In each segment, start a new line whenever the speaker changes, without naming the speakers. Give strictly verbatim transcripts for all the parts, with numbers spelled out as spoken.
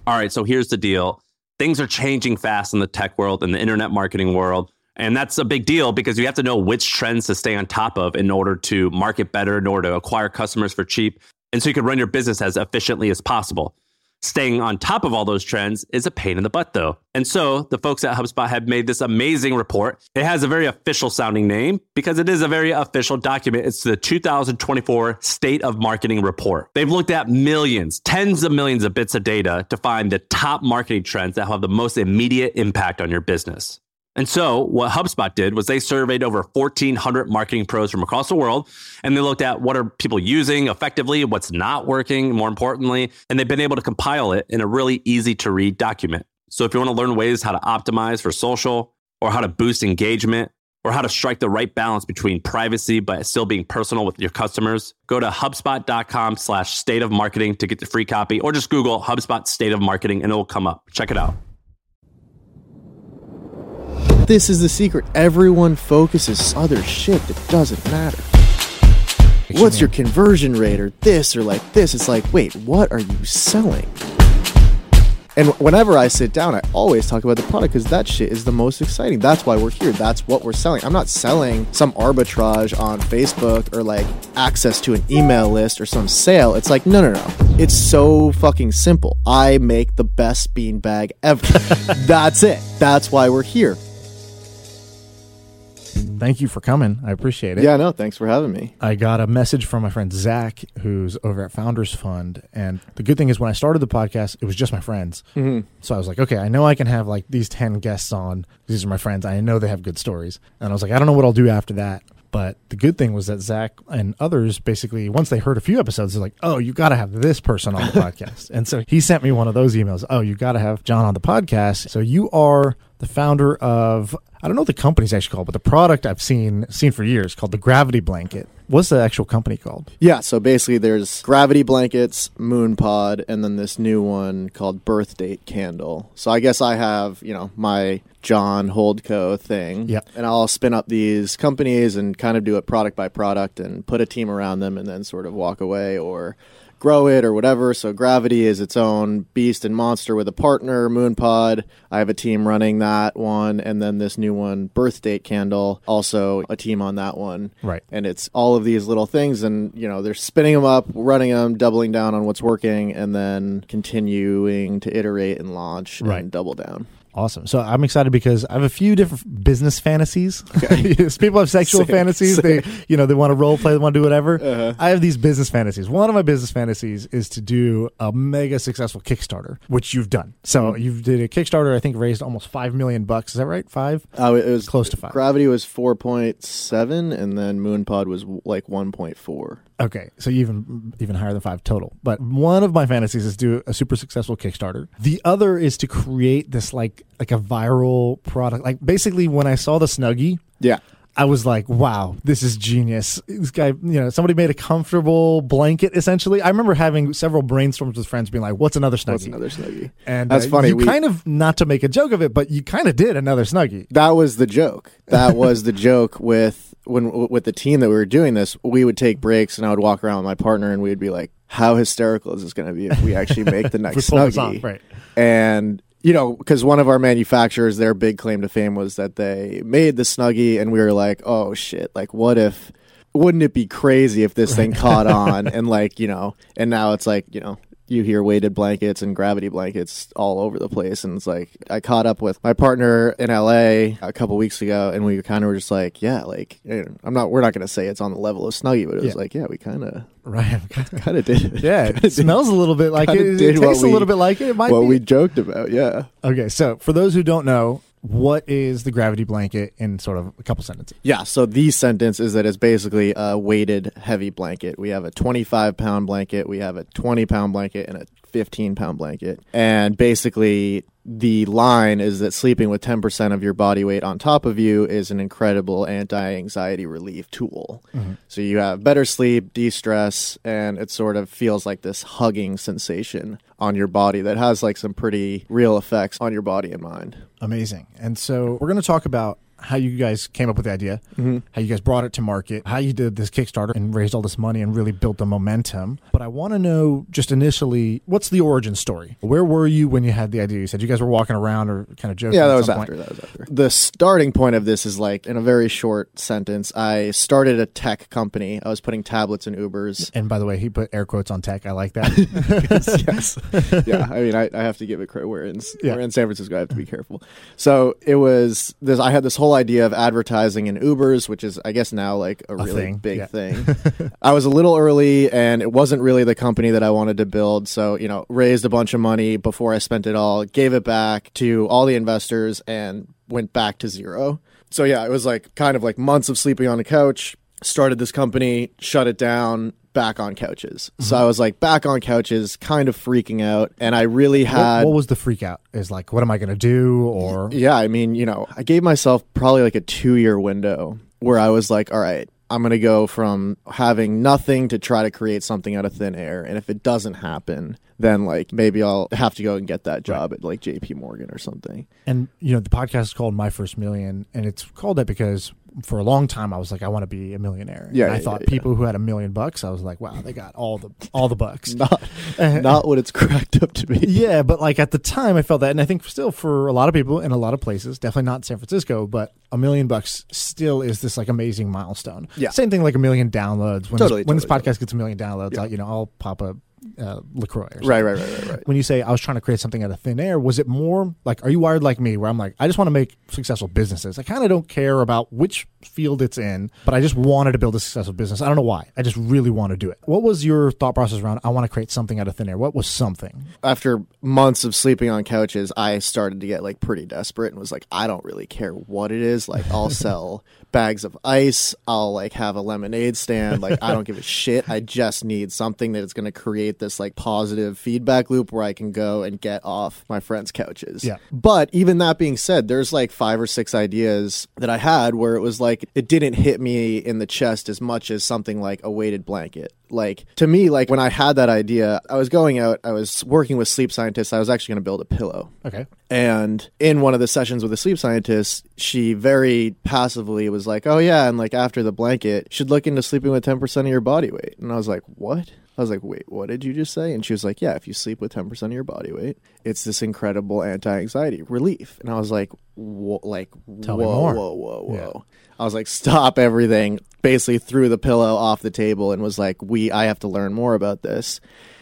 all right, so here's the deal. Things are changing fast in the tech world and the internet marketing world. And that's a big deal because you have to know which trends to stay on top of in order to market better, in order to acquire customers for cheap. And so you can run your business as efficiently as possible. Staying on top of all those trends is a pain in the butt, though. And so the folks at HubSpot have made this amazing report. It has a very official sounding name because it is a very official document. It's the two thousand twenty-four State of Marketing Report. They've looked at millions, tens of millions of bits of data to find the top marketing trends that have the most immediate impact on your business. And so what HubSpot did was they surveyed over fourteen hundred marketing pros from across the world, and they looked at what are people using effectively, what's not working, more importantly, and they've been able to compile it in a really easy to read document. So if you want to learn ways how to optimize for social, or how to boost engagement, or how to strike the right balance between privacy but still being personal with your customers, go to HubSpot.com slash state of marketing to get the free copy, or just Google HubSpot State of Marketing and it will come up. Check it out.
This is the secret. Everyone focuses other shit that doesn't matter. What's your conversion rate or this or like this? It's like, wait, what are you selling? And whenever I sit down, I always talk about the product because that shit is the most exciting. That's why we're here. That's what we're selling. I'm not selling some arbitrage on Facebook or like access to an email list or some sale. It's like, no, no, no. It's so fucking simple. I make the best beanbag ever. That's it. That's why we're here.
Thank you for coming. I appreciate it.
Yeah, no, thanks for having me.
I got a message from my friend Zach, who's over at Founders Fund. And the good thing is when I started the podcast, it was just my friends. Mm-hmm. So I was like, okay, I know I can have like these ten guests on. These are my friends. I know they have good stories. And I was like, I don't know what I'll do after that. But the good thing was that Zach and others basically, once they heard a few episodes, they're like, oh, you got to have this person on the podcast. And so he sent me one of those emails. Oh, you got to have John on the podcast. So you are the founder of, I don't know what the company's actually called, but the product I've seen seen for years called the Gravity Blanket. What's the actual company called?
Yeah, so basically there's Gravity Blankets, Moonpod, and then this new one called Birth Date Candle. So I guess I have, you know, my John Holdco thing.
Yeah.
And I'll spin up these companies and kind of do it product by product and put a team around them and then sort of walk away or grow it or whatever. So Gravity is its own beast and monster with a partner, Moonpod. I have a team running that one. And then this new one, Birth Date Candle, also a team on that one.
Right.
And it's all of these little things. And, you know, they're spinning them up, running them, doubling down on what's working, and then continuing to iterate and launch and
right.
double down.
Awesome. So I'm excited because I have a few different business fantasies.
Okay.
People have sexual
Same,
fantasies.
same.
They, you know, they want to role play, they want to do whatever.
Uh-huh.
I have these business fantasies. One of my business fantasies is to do a mega successful Kickstarter, which you've done. So mm-hmm. you did a Kickstarter, I think raised almost five million bucks. Is that right? Five?
Oh, it was
close to five.
Gravity was four point seven and then Moonpod was like one point four.
Okay, so even even higher than five total. But one of my fantasies is do a super successful Kickstarter. The other is to create this like like a viral product. Like basically, when I saw the Snuggie,
yeah,
I was like, wow, this is genius. This guy, you know, somebody made a comfortable blanket. Essentially, I remember having several brainstorms with friends, being like, "What's another Snuggie?
What's another Snuggie?"
And
that's
uh,
funny.
You
we,
kind of, not to make a joke of it, but you kind of did another Snuggie.
That was the joke. That was the joke with. When with the team that we were doing this, we would take breaks and I would walk around with my partner and we'd be like, how hysterical is this going to be if we actually make the next Snuggie?
Right.
And, you know, because one of our manufacturers, their big claim to fame was that they made the Snuggie and we were like, oh shit, like what if, wouldn't it be crazy if this thing caught on and like, you know, and now it's like, you know, you hear weighted blankets and gravity blankets all over the place. And it's like, I caught up with my partner in L A a couple weeks ago and we kind of were just like, yeah, like, I'm not, we're not going to say it's on the level of Snuggie, but it was
yeah.
like, yeah, we kind of,
right.
kind of did it.
Yeah. It smells a little bit like it. It
Did
tastes
we,
a little bit like it. It might
what
be.
we joked about. Yeah.
Okay. So for those who don't know, what is the Gravity Blanket in sort of a couple sentences?
Yeah, so the sentence is that it's basically a weighted heavy blanket. We have a twenty-five pound blanket, we have a twenty pound blanket, and a fifteen pound blanket. And basically, the line is that sleeping with ten percent of your body weight on top of you is an incredible anti-anxiety relief tool. Mm-hmm. So you have better sleep, de-stress, and it sort of feels like this hugging sensation on your body that has like some pretty real effects on your body and mind.
Amazing. And so we're going to talk about how you guys came up with the idea, mm-hmm. how you guys brought it to market, how you did this Kickstarter and raised all this money and really built the momentum. But I want to know just initially, what's the origin story? Where were you when you had the idea? You said you guys were walking around or kind of joking.
Yeah, that
at
was
some
after.
point.
That was after. The starting point of this is like, in a very short sentence, I started a tech company. I was putting tablets in Ubers.
And by the way, he put air quotes on tech. I like that.
yes. yes. Yeah, I mean, I, I have to give it credit. We're in,
yeah.
we're in San Francisco. I have to be careful. So it was, this. I had this whole idea of advertising in Ubers, which is, I guess, now like a, a really
thing.
big
yeah.
thing. I was a little early, and it wasn't really the company that I wanted to build. So, you know, raised a bunch of money before I spent it all, gave it back to all the investors, and went back to zero. So yeah, it was like kind of like months of sleeping on the couch, started this company, shut it down, back on couches. Mm-hmm. So I was like back on couches, kind of freaking out. And I really had...
What, what was the freak out? Is like, what am I going to do? Or
Yeah, I mean, you know, I gave myself probably like a two-year window where I was like, all right, I'm going to go from having nothing to try to create something out of thin air. And if it doesn't happen, then like maybe I'll have to go and get that job right. at like J P Morgan or something.
And, you know, the podcast is called My First Million, and it's called that because for a long time I was like, I want to be a millionaire.
Yeah,
and I
yeah,
thought
yeah,
people
yeah.
who had a million bucks, I was like, wow, they got all the all the bucks.
not, not what it's cracked up to be.
Yeah, but like at the time I felt that, and I think still for a lot of people in a lot of places, definitely not San Francisco, but a million bucks still is this like amazing milestone.
Yeah.
Same thing like a million downloads. When,
totally,
this, when
totally,
this podcast
totally.
gets a million downloads,
Yeah.
I'll, you know, I'll pop a Uh, LaCroix or something.
Right, right, right, right, right.
When you say I was trying to create something out of thin air, was it more like, are you wired like me where I'm like, I just want to make successful businesses. I kind of don't care about which field it's in, but I just wanted to build a successful business. I don't know why. I just really want to do it. What was your thought process around, I want to create something out of thin air? What was something?
After months of sleeping on couches, I started to get like pretty desperate and was like, I don't really care what it is. Like I'll sell bags of ice. I'll like have a lemonade stand. Like I don't give a shit. I just need something that is going to create this like positive feedback loop where I can go and get off my friends' couches.
Yeah.
But even that being said, there's like five or six ideas that I had where it was like, it didn't hit me in the chest as much as something like a weighted blanket. Like to me, like when I had that idea, I was going out, I was working with sleep scientists. I was actually going to build a pillow.
Okay.
And in one of the sessions with the sleep scientist, she very passively was like, oh yeah, and like after the blanket, you should look into sleeping with ten percent of your body weight. And I was like, what? I was like, wait, what did you just say? And she was like, yeah, if you sleep with ten percent of your body weight, it's this incredible anti-anxiety relief. And I was like, whoa, like,
Tell
whoa,
me more.
whoa, whoa, whoa.
Yeah.
I was like, stop everything, basically threw the pillow off the table and was like, we, I have to learn more about this.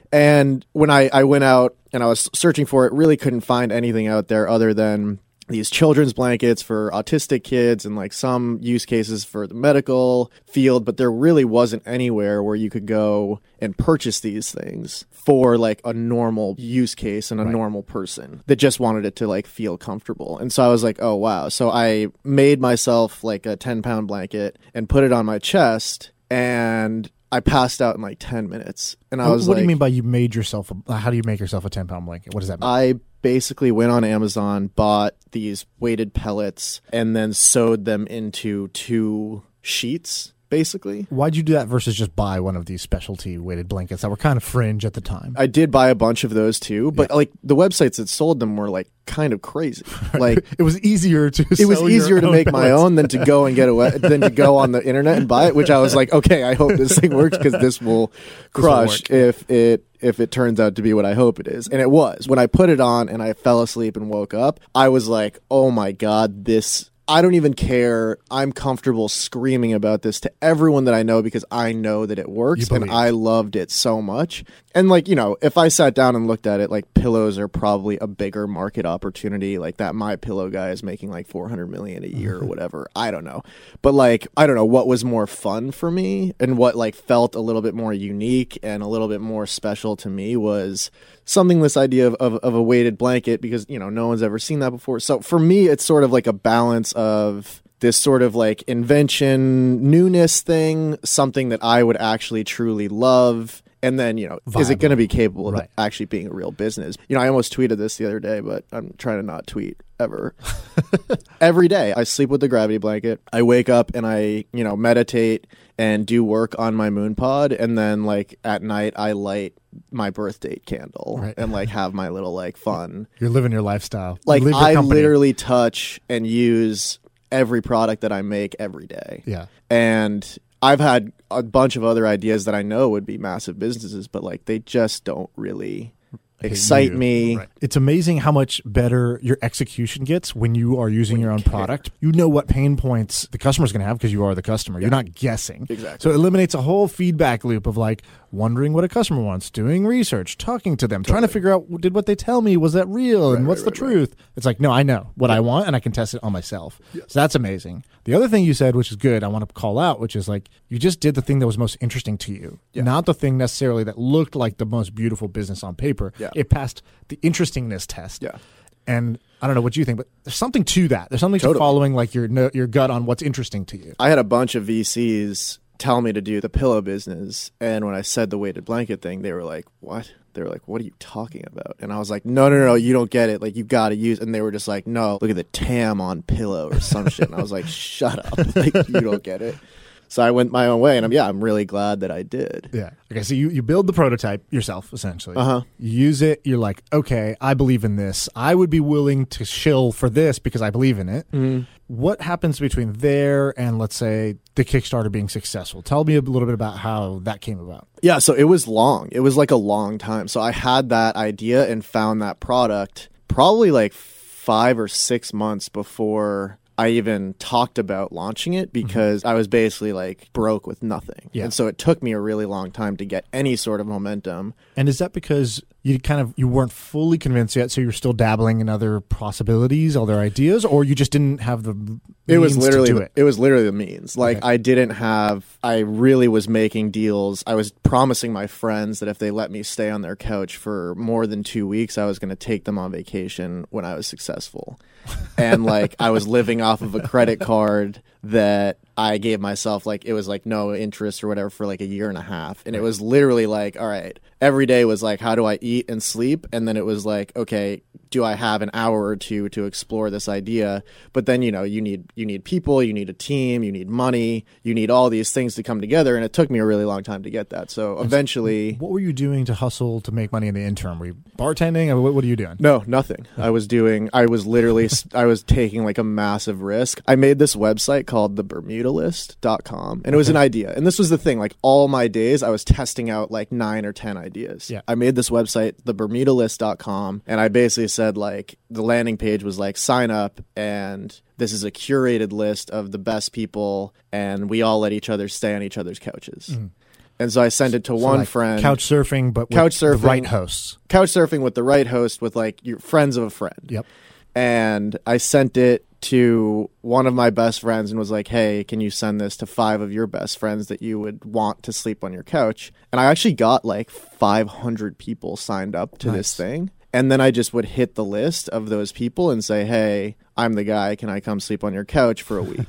And when I, I went out and I was searching for it, really couldn't find anything out there other than these children's blankets for autistic kids and like some use cases for the medical field, but there really wasn't anywhere where you could go and purchase these things for like a normal use case and a
Right.
normal person that just wanted it to like feel comfortable. And so I was like, oh wow. So I made myself like a ten pound blanket and put it on my chest, and I passed out in like ten minutes. And I
What,
was
what
like,
do you mean by you made yourself, a, how do you make yourself a ten pound blanket? What does that mean?
I basically went on Amazon, bought these weighted pellets, and then sewed them into two sheets, basically.
Why'd you do that versus just buy one of these specialty weighted blankets that were kind of fringe at the time?
I did buy a bunch of those too, but
Yeah.
like the websites that sold them were like kind of crazy. Like
it was easier to
it was
sew
easier
your
to
own
make my
pellets.
own than to go and get a we- than to go on the internet and buy it, which I was like, okay, I hope this thing works because this will
will
crush
work.
if it if it turns out to be what I hope it is. And it was. When I put it on and I fell asleep and woke up, I was like, oh my God, this, I don't even care. I'm comfortable screaming about this to everyone that I know because I know that it works
You
and
believe.
I loved it so much. And like, you know, if I sat down and looked at it, like pillows are probably a bigger market opportunity. Like that My Pillow guy is making like four hundred million a year or whatever. I don't know. But like, I don't know what was more fun for me and what like felt a little bit more unique and a little bit more special to me was something, this idea of, of, of a weighted blanket, because, you know, no one's ever seen that before. So for me, it's sort of like a balance of this sort of like invention, newness thing, something that I would actually truly love. And then, you know, is it
Viable.
going to be capable of
Right.
actually being a real business? You know, I almost tweeted this the other day, but I'm trying to not tweet ever. Every day I sleep with the gravity blanket. I wake up and I, you know, meditate and do work on my moon pod. And then like at night I light my birth date candle
Right.
and like have my little like fun.
You're living your lifestyle. You
Like
live your
I
company.
literally touch and use every product that I make every day.
Yeah.
And I've had a bunch of other ideas that I know would be massive businesses, but like they just don't really excite
you.
me.
Right. It's amazing how much better your execution gets when you are using
When
your
you
own
care.
product. You know what pain points the customer's going to have because you are the customer.
Yeah.
You're not guessing.
Exactly.
So it eliminates a whole feedback loop of like wondering what a customer wants, doing research, talking to them, trying to figure out, did what they tell me, was that real? and
Right,
what's
right,
the
right,
truth? It's like, no, I know what I want and I can test it on myself. So that's amazing. The other thing you said, which is good, I want to call out, which is like you just did the thing that was most interesting to you,
Yeah.
not the thing necessarily that looked like the most beautiful business on paper.
Yeah.
It passed the interestingness test.
Yeah.
And I don't know what you think, but there's something to that. There's something
Totally.
to following like your no, your gut on what's interesting to you.
I had a bunch of V Cs tell me to do the pillow business, and when I said the weighted blanket thing, they were like, "What?" They were like, "What are you talking about?" And I was like, "No, no, no, you don't get it. Like, you got to use." And they were just like, "No, look at the T A M on pillow or some shit." And I was like, "Shut up! Like, you don't get it." So I went my own way, and I'm yeah, I'm really glad that I did.
Yeah. Okay. So you, you build the prototype yourself, essentially.
Uh huh.
You use it. You're like, okay, I believe in this. I would be willing to shill for this because I believe in it.
Mm-hmm.
What happens between there and, let's say, the Kickstarter being successful? Tell me a little bit about how that came about.
Yeah, so it was long. It was like a long time. So I had that idea and found that product probably like five or six months before I even talked about launching it because mm-hmm. I was basically like broke with nothing.
Yeah.
And so it took me a really long time to get any sort of momentum.
And is that because you kind of you weren't fully convinced yet, so you're still dabbling in other possibilities, other ideas, or you just didn't have the means
It was literally
to do
the,
it?
it was literally the means. Like
Okay.
I didn't have I really was making deals. I was promising my friends that if they let me stay on their couch for more than two weeks, I was going to take them on vacation when I was successful. And like I was living off of a credit card that I gave myself, like it was like no interest or whatever for like a year and a half. And it was literally like, all right, every day was like, how do I eat and sleep? And then it was like, okay, do I have an hour or two to explore this idea? But then, you know, you need you need people, you need a team, you need money, you need all these things to come together. And it took me a really long time to get that. So eventually...
What were you doing to hustle to make money in the interim? Were you bartending? Or what, what are you doing?
No, nothing. I was doing, I was literally, I was taking like a massive risk. I made this website called the bermuda list dot com, and it was an idea. And this was the thing, like all my days, I was testing out like nine or ten ideas.
Yeah.
I made this website, the bermuda list dot com, and I basically said like, the landing page was like, sign up, and this is a curated list of the best people, and we all let each other stay on each other's couches. Mm. And so I sent it to
So
one
like
friend.
Couch surfing, but with
Couch surfing.
the right hosts.
Couch surfing with the right host, with like your friends of a friend.
Yep.
And I sent it to one of my best friends and was like, hey, can you send this to five of your best friends that you would want to sleep on your couch? And I actually got like five hundred people signed up to
Nice.
this thing. And then I just would hit the list of those people and say, hey, I'm the guy. Can I come sleep on your couch for a week?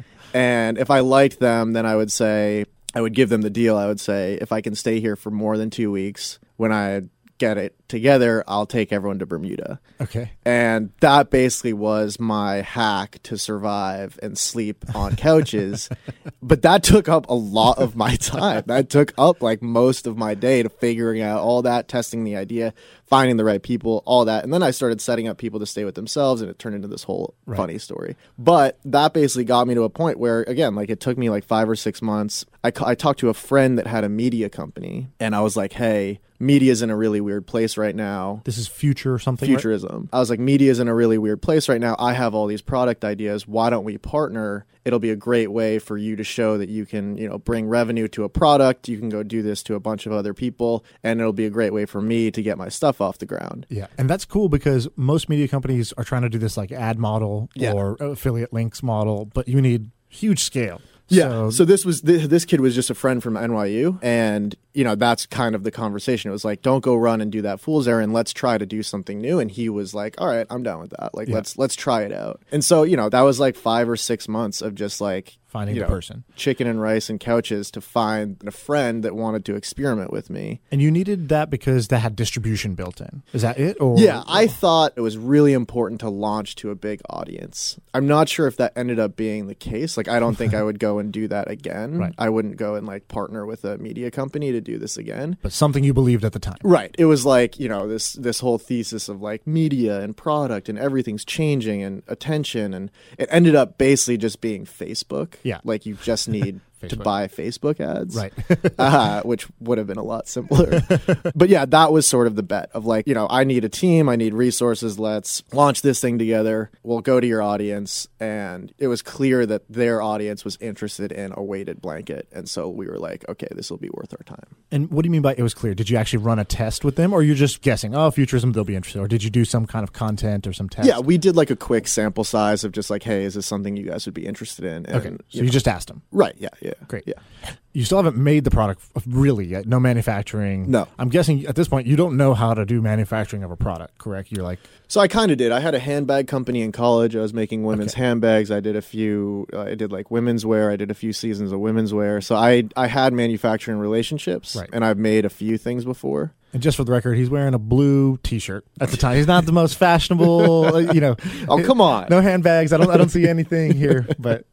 And if I liked them, then I would say, I would give them the deal. I would say, if I can stay here for more than two weeks, when I get it together, I'll take everyone to Bermuda.
Okay.
And that basically was my hack to survive and sleep on couches. But that took up a lot of my time. That took up like most of my day to figuring out all that, testing the idea, finding the right people, all that. And then I started setting up people to stay with themselves, and it turned into this whole
Right.
funny story. But that basically got me to a point where, again, like it took me like five or six months. I, ca- I talked to a friend that had a media company, and I was like, hey, media's in a really weird place right now.
This is future or something. right?
Futurism. I was like, media's in a really weird place right now. I have all these product ideas. Why don't we partner? It'll be a great way for you to show that you can, you know, bring revenue to a product. You can go do this to a bunch of other people, and it'll be a great way for me to get my stuff off the ground.
Yeah. And that's cool because most media companies are trying to do this like ad model
Yeah.
or affiliate links model, but you need huge scale.
Yeah.
So,
So this was th- this kid was just a friend from N Y U, and you know that's kind of the conversation. It was like, don't go run and do that fool's errand. Let's try to do something new. And he was like, all right, I'm down with that. Like
Yeah.
let's let's try it out. And so you know that was like five or six months of just like
finding
you
the
know,
person.
chicken and rice and couches to find a friend that wanted to experiment with me.
And you needed that because that had distribution built in. Is that it? Or
Yeah, I thought it was really important to launch to a big audience. I'm not sure if that ended up being the case. Like, I don't think I would go and do that again.
Right.
I wouldn't go and like partner with a media company to do this again.
But something you believed at the time.
Right. It was like, you know, this this whole thesis of like media and product and everything's changing and attention, and it ended up basically just being Facebook.
Yeah.
Like, you just need to buy Facebook ads.
Right.
uh, which would have been a lot simpler. But yeah, that was sort of the bet of like, you know, I need a team, I need resources, let's launch this thing together. We'll go to your audience. And it was clear that their audience was interested in a weighted blanket. And so we were like, okay, this will be worth our time.
And what do you mean by it was clear? Did you actually run a test with them, or you're just guessing, oh, Futurism, they'll be interested? Or did you do some kind of content or some test?
Yeah, we did like a quick sample size of just like, hey, is this something you guys would be interested in? And,
Okay, so
you
you,
know,
just asked them.
right, yeah, yeah.
Great.
Yeah.
You still haven't made the product really yet. No manufacturing.
No.
I'm guessing at this point you don't know how to do manufacturing of a product, correct? You're like,
So I kind of did. I had a handbag company in college. I was making women's
Okay.
handbags. I did a few. Uh, I did like women's wear. I did a few seasons of women's wear. So I I had manufacturing relationships,
Right.
and I've made a few things before.
and just for the record, he's wearing a blue T-shirt at the time. He's not the most fashionable, uh, you know.
Oh, come on!
No handbags. I don't. I don't see anything here, but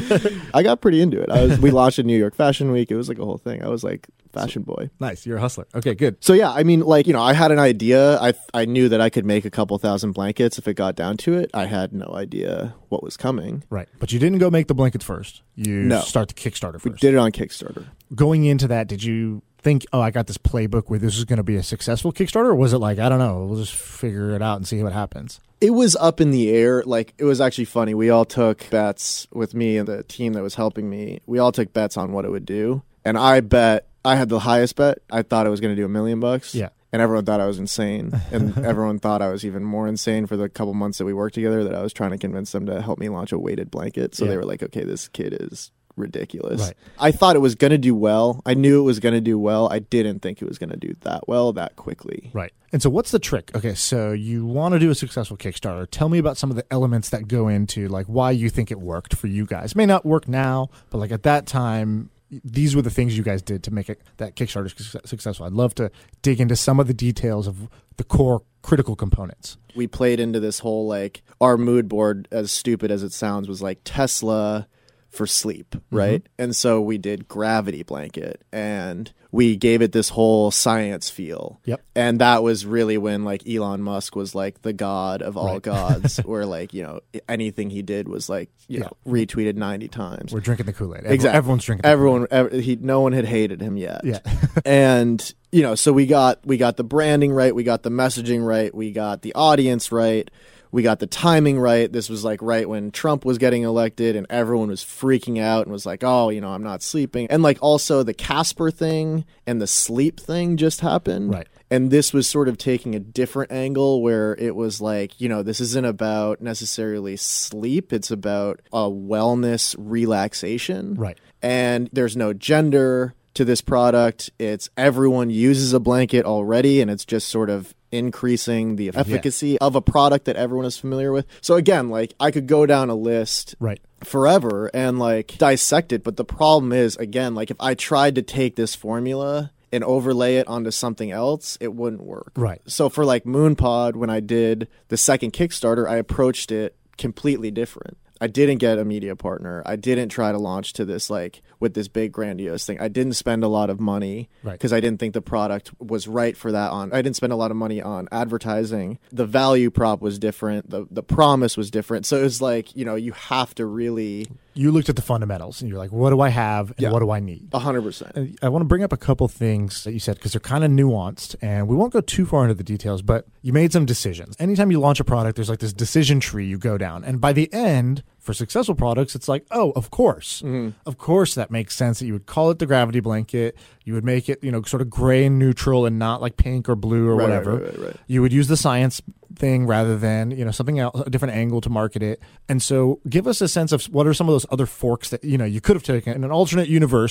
I got pretty into it. I was. We launched in New York Fashion Week. It was like a whole thing. I was like fashion boy.
nice. You're a hustler. Okay, good.
So yeah, I mean, like, you know, I had an idea. I I knew that I could make a couple thousand blankets if it got down to it. I had no idea what was coming.
Right, but you didn't go make the blankets first. You
No.
start the Kickstarter first.
We did it on Kickstarter.
Going into that, did you think, oh, I got this playbook where this is going to be a successful Kickstarter, or was it like, I don't know, we'll just figure it out and see what happens?
It was up in the air. Like, it was actually funny. We all took bets with me and the team that was helping me. We all took bets on what it would do. And I bet, I had the highest bet. I thought it was going to do a million bucks.
Yeah.
And everyone thought I was insane. And everyone thought I was even more insane for the couple months that we worked together, that I was trying to convince them to help me launch a weighted blanket. So
Yeah.
they were like, okay, this kid is ridiculous.
Right.
I thought it was going to do well. I knew it was going to do well. I didn't think it was going to do that well that quickly.
Right. And so what's the trick? Okay, so you want to do a successful Kickstarter. Tell me about some of the elements that go into like why you think it worked for you guys. It may not work now, but like at that time, these were the things you guys did to make it that Kickstarter su- successful. I'd love to dig into some of the details of the core critical components.
We played into this whole, like, our mood board, as stupid as it sounds, was like Tesla for sleep, right? Mm-hmm. And so we did Gravity Blanket, and we gave it this whole science feel.
Yep.
And that was really when, like, Elon Musk was like the god of all
Right.
gods, where, like, you know, anything he did was like, you
Yeah.
know, retweeted ninety times.
We're drinking the Kool-Aid. Everyone,
Exactly.
Everyone's drinking the
Everyone, ev- he, no one had hated him yet.
Yeah.
And, you know, so we got we got the branding right, we got the messaging right, we got the audience right, we got the timing right. This was like right when Trump was getting elected, and everyone was freaking out and was like, oh, you know, I'm not sleeping. And like also the Casper thing and the sleep thing just happened.
Right.
And this was sort of taking a different angle, where it was like, you know, this isn't about necessarily sleep. It's about a wellness relaxation.
Right.
And there's no gender to this product. It's everyone uses a blanket already, and it's just sort of increasing the efficacy yeah. of a product that everyone is familiar with. So again, like, I could go down a list
Right.
forever and like dissect it, but the problem is, again, like, if I tried to take this formula and overlay it onto something else, it wouldn't work.
Right.
So for like Moonpod, when I did the second Kickstarter, I approached it completely different. I didn't get a media partner. I didn't try to launch to this, like, with this big grandiose thing. I didn't spend a lot of money
Right.
because I didn't think the product was right for that. On I didn't spend a lot of money on advertising. The value prop was different. The the promise was different. So it was like, you know, you have to really
You looked at the fundamentals and you're like, what do I have and
Yeah.
what do I need?
one hundred percent.
And I want to bring up a couple things that you said because they're kind of nuanced, and we won't go too far into the details, but you made some decisions. Anytime you launch a product, there's like this decision tree you go down. And by the end, for successful products, it's like, oh, of course.
Mm-hmm.
Of course that makes sense that you would call it the Gravity Blanket. You would make it, you know, sort of gray and neutral and not like pink or blue or
Right,
whatever.
right, right, right.
You would use the science thing rather than, you know, something else, a different angle to market it. And so give us a sense of what are some of those other forks that, you know, you could have taken in an alternate universe.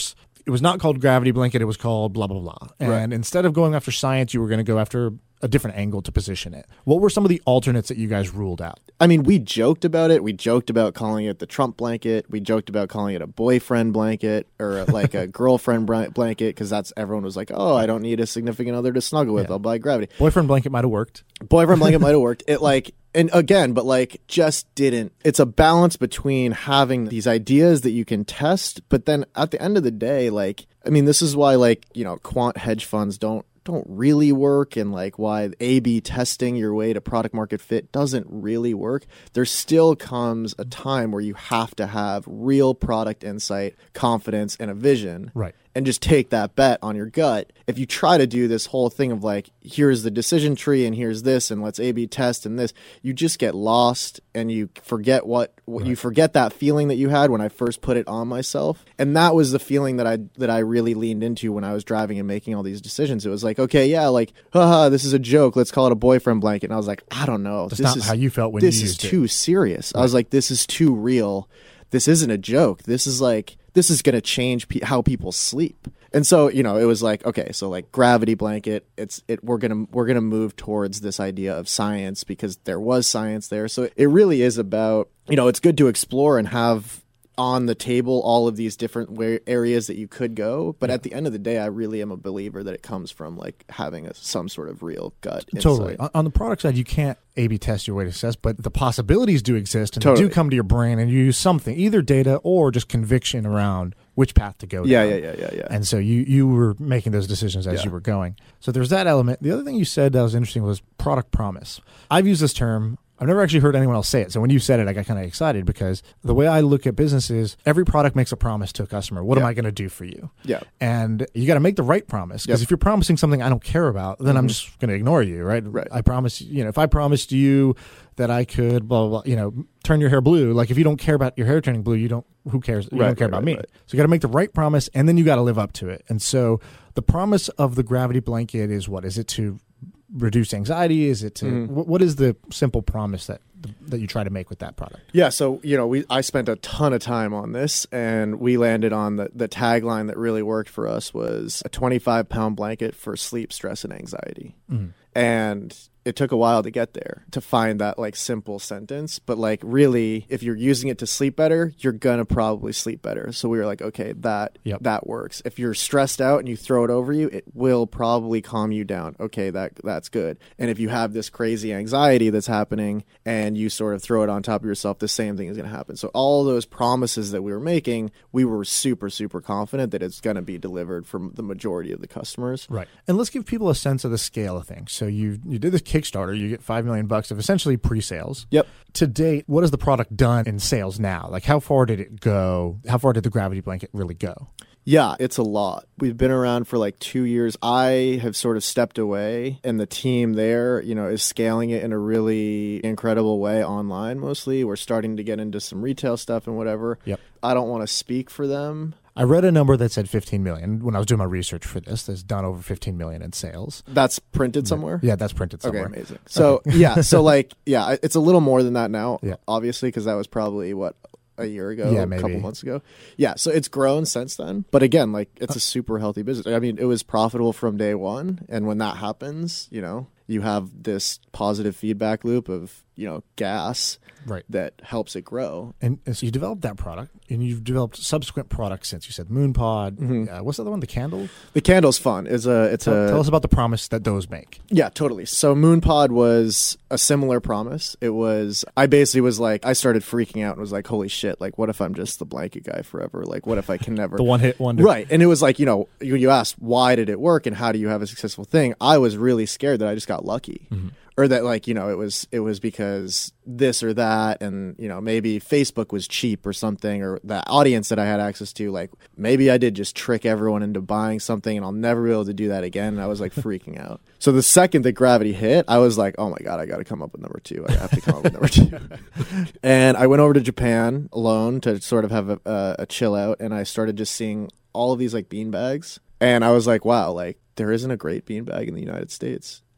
it was not called Gravity Blanket. It was called blah, blah, blah. And
Right.
instead of going after science, you were going to go after a different angle to position it. What were some of the alternates that you guys ruled out?
I mean, we joked about it. We joked about calling it the Trump blanket. We joked about calling it a boyfriend blanket or like a girlfriend br- blanket because that's everyone was like, oh, I don't need a significant other to snuggle with.
Yeah.
I'll buy Gravity.
Boyfriend Blanket might have worked.
Boyfriend blanket might have worked. It like, and again, but like just didn't. It's a balance between having these ideas that you can test, but then at the end of the day, like, I mean, this is why like, you know, quant hedge funds don't don't really work, and like why A B testing your way to product market fit doesn't really work. There still comes a time where you have to have real product insight, confidence, and a vision.
Right.
And just take that bet on your gut. If you try to do this whole thing of like, here's the decision tree and here's this and let's A B test and this, you just get lost and you forget what, what
Right.
you forget that feeling that you had when I first put it on myself. And that was the feeling that I that I really leaned into when I was driving and making all these decisions. It was like, okay, yeah, like, haha, this is a joke. Let's call it a boyfriend blanket. And I was like, I don't know.
That's
this
not
is
how you felt when
this
you
is
used it.
too serious. I was like, this is too real. This isn't a joke. This is like, this is going to change pe- how people sleep. And so, you know, it was like, okay, so like Gravity Blanket, it's it we're going to we're going to move towards this idea of science because there was science there. So it really is about, you know, it's good to explore and have on the table all of these different wa- areas that you could go, but at the end of the day, I really am a believer that it comes from like having a, some sort of real gut
Totally.
insight.
On, on the product side, you can't A B test your way to success, but the possibilities do exist, and
Totally.
they do come to your brain, and you use something, either data or just conviction around which path to go
Yeah,
down.
yeah, yeah, yeah, yeah.
And so you you were making those decisions as
Yeah.
you were going. So there's that element. The other thing you said that was interesting was product promise. I've used this term. I've never actually heard anyone else say it. So when you said it, I got kind of excited because the way I look at business is every product makes a promise to a customer. What am
Yeah.
I going to do for you?
Yeah.
And you got to make the right promise because
Yep.
if you're promising something I don't care about, then I'm just going to ignore you, right?
Right.
I promise, you know, if I promised you that I could, blah, blah, blah, you know, turn your hair blue, like if you don't care about your hair turning blue, you don't, who cares? You
Right,
don't care
right,
about
right,
me.
right.
So you got to make the right promise and then you got to live up to it. And so the promise of the Gravity Blanket is what? Is it to reduce anxiety? Is it to,
Mm-hmm.
wh- what is the simple promise that that you try to make with that product?
Yeah, so you know, we I spent a ton of time on this, and we landed on the the tagline that really worked for us was a twenty-five pound blanket for sleep, stress, and anxiety. And it took a while to get there, to find that like simple sentence. But like really, if you're using it to sleep better, you're gonna probably sleep better. So we were like, okay, that
Yep.
that works. If you're stressed out and you throw it over you, it will probably calm you down. Okay, that that's good. And if you have this crazy anxiety that's happening and you sort of throw it on top of yourself, the same thing is gonna happen. So all those promises that we were making, we were super, super confident that it's gonna be delivered for the majority of the customers.
Right. And let's give people a sense of the scale of things. So you you did this Kickstarter, you get five million bucks of essentially pre-sales.
Yep.
To date, what has the product done in sales now? Like how far did it go? How far did the Gravity Blanket really go?
Yeah, it's a lot. We've been around for like two years. I have sort of stepped away, and the team there, you know, is scaling it in a really incredible way online mostly. We're starting to get into some retail stuff and whatever.
Yep.
I don't want to speak for them.
I read a number that said fifteen million when I was doing my research for this. That's done over fifteen million in sales.
That's printed somewhere?
Yeah, that's printed somewhere.
Okay, amazing. So, yeah, so like, yeah, it's a little more than that now,
Yeah.
obviously, because that was probably what, a year ago,
Yeah,
a couple
maybe.
months ago. Yeah, so it's grown since then. But again, like, it's a super healthy business. I mean, it was profitable from day one. And when that happens, you know, you have this positive feedback loop of, you know, gas
Right.
that helps it grow.
And, and so you developed that product, and you've developed subsequent products since. You said Moonpod. Uh, what's the other one? The candle.
The candle's fun. It's a, it's
Tell,
a,
tell us about the promise that those make.
Yeah, totally. So Moonpod was a similar promise. It was, I basically was like, I started freaking out and was like, holy shit, like, what if I'm just the blanket guy forever? Like, what if I can never.
The one hit wonder.
Right. And it was like, you know, you, you asked, why did it work and how do you have a successful thing? I was really scared that I just got lucky. Or that, like, you know, it was it was because this or that, and, you know, maybe Facebook was cheap or something, or the audience that I had access to, like, maybe I did just trick everyone into buying something and I'll never be able to do that again. And I was, like, freaking out. So the second that Gravity hit, I was like, oh, my God, I got to come up with number two. I have to come up with number two. And I went over to Japan alone to sort of have a, a, a chill out, and I started just seeing all of these, like, bean bags. And I was like, wow, like, there isn't a great beanbag in the United States.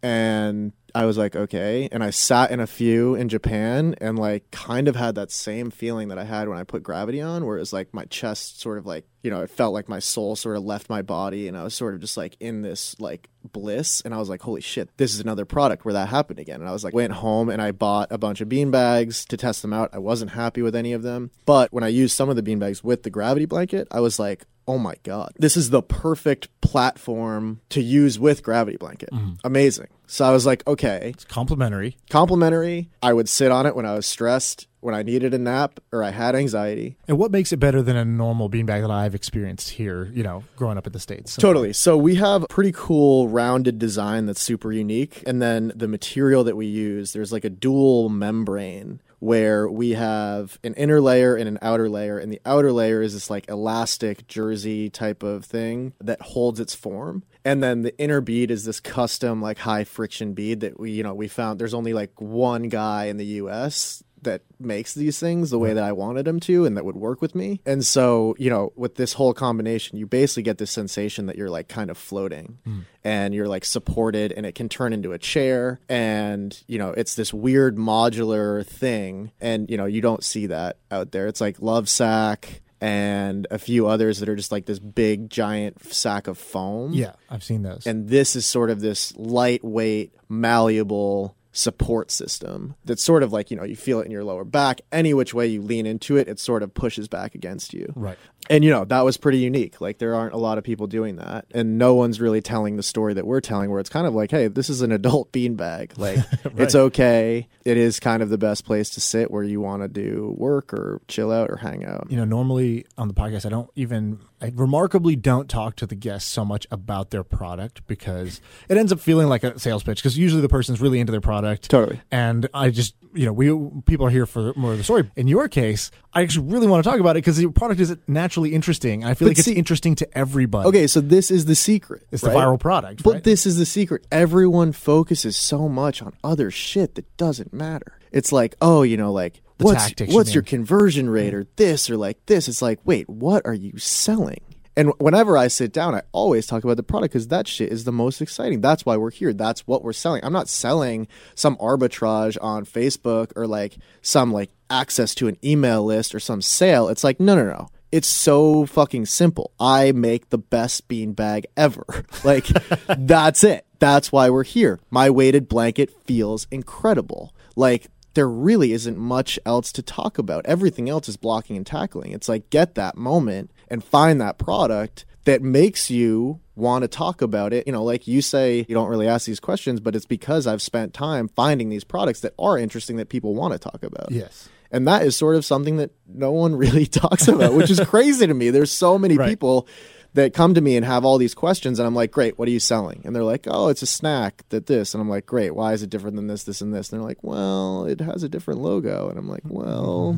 And I was like, okay. And I sat in a few in Japan and like kind of had that same feeling that I had when I put Gravity on, where it was like my chest sort of like, you know, it felt like my soul sort of left my body and I was sort of just like in this like bliss. And I was like, holy shit, this is another product where that happened again. And I was like, went home and I bought a bunch of beanbags to test them out. I wasn't happy with any of them. But when I used some of the beanbags with the Gravity blanket, I was like, oh my God, this is the perfect platform to use with Gravity Blanket. Mm. Amazing. So I was like, okay.
It's complimentary.
Complimentary. I would sit on it when I was stressed, when I needed a nap, or I had anxiety.
And what makes it better than a normal beanbag that I've experienced here, you know, growing up in the States? So.
Totally. So we have a pretty cool rounded design that's super unique. And then the material that we use, there's like a dual membrane where we have an inner layer and an outer layer. And the outer layer is this like elastic jersey type of thing that holds its form. And then the inner bead is this custom like high friction bead that we, you know, we found there's only like one guy in the U S that makes these things the way that I wanted him to and that would work with me. And so, you know, with this whole combination, you basically get this sensation that you're like kind of floating mm. and you're like supported and it can turn into a chair. And, you know, it's this weird modular thing. And, you know, you don't see that out there. It's like Lovesac and a few others that are just like this big giant sack of foam.
Yeah, I've seen those.
And this is sort of this lightweight, malleable support system that's sort of like, you know, you feel it in your lower back. Any which way you lean into it, it sort of pushes back against you.
Right.
And, you know, that was pretty unique. Like, there aren't a lot of people doing that. And no one's really telling the story that we're telling, where it's kind of like, hey, this is an adult beanbag. Like, right. It's okay. It is kind of the best place to sit where you want to do work or chill out or hang out.
You know, normally on the podcast, I don't even, I remarkably don't talk to the guests so much about their product because it ends up feeling like a sales pitch because usually the person's really into their product.
Totally.
And I just, you know, we people are here for more of the story. In your case, I actually really want to talk about it because the product is naturally interesting. I feel but like see, it's interesting to everybody.
Okay, so this is the secret.
It's
right?
the viral product,
But
right?
this is the secret. Everyone focuses so much on other shit that doesn't matter. It's like, oh, you know, like,
the
what's,
tactics,
what's
you
your conversion rate or this or like this? It's like, wait, what are you selling? And whenever I sit down, I always talk about the product because that shit is the most exciting. That's why we're here. That's what we're selling. I'm not selling some arbitrage on Facebook or like some like access to an email list or some sale. It's like, no, no, no. It's so fucking simple. I make the best beanbag ever. Like, that's it. That's why we're here. My weighted blanket feels incredible. Like, there really isn't much else to talk about. Everything else is blocking and tackling. It's like, get that moment and find that product that makes you want to talk about it. You know, like you say, you don't really ask these questions, but it's because I've spent time finding these products that are interesting that people want to talk about.
Yes.
And that is sort of something that no one really talks about, which is crazy to me. There's so many
right.
people that come to me and have all these questions, and I'm like, great, what are you selling? And they're like, oh, it's a snack that this. And I'm like, great, why is it different than this, this, and this? And they're like, well, it has a different logo. And I'm like, well,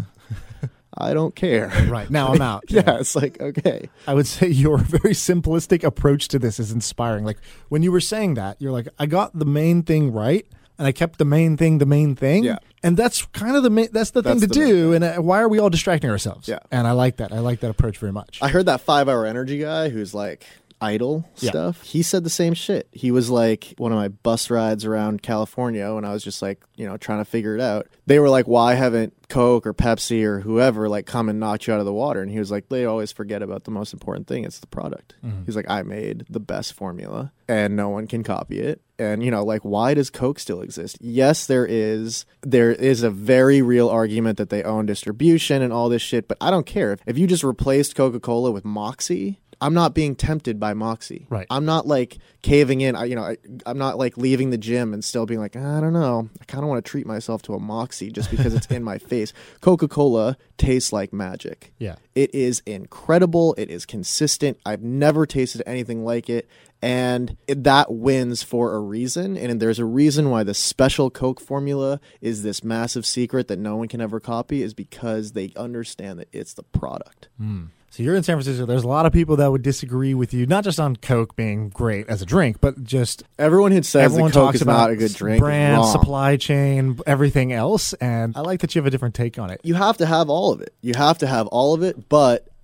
I don't care.
Right, now I'm out.
yeah, yeah, it's like, okay.
I would say your very simplistic approach to this is inspiring. Like, when you were saying that, you're like, I got the main thing right, and I kept the main thing the main thing.
Yeah.
And that's kind of the main, that's the
that's
thing to
the
do. And uh, why are we all distracting ourselves?
Yeah.
And I like that. I like that approach very much.
I heard that five hour energy guy who's like idle
yeah.
stuff. He said the same shit. He was like, one of my bus rides around California when I was just like, you know, trying to figure it out. They were like, why haven't Coke or Pepsi or whoever like come and knock you out of the water? And he was like, they always forget about the most important thing. It's the product. Mm-hmm. He's like, I made the best formula and no one can copy it. And, you know, like, why does Coke still exist? Yes, there is. There is a very real argument that they own distribution and all this shit, but I don't care. If, if you just replaced Coca-Cola with Moxie, I'm not being tempted by Moxie.
Right.
I'm not like caving in. I, you know, I, I'm not like leaving the gym and still being like, I don't know. I kind of want to treat myself to a Moxie just because it's in my face. Coca-Cola tastes like magic.
Yeah.
It is incredible. It is consistent. I've never tasted anything like it. And it, that wins for a reason. And there's a reason why the special Coke formula is this massive secret that no one can ever copy, is because they understand that it's the product.
Mm. So you're in San Francisco. There's a lot of people that would disagree with you, not just on Coke being great as a drink, but just
everyone who says that Coke is not a good drink,
brand,
wrong.
supply chain, everything else. And I like that you have a different take on it.
You have to have all of it. You have to have all of it, but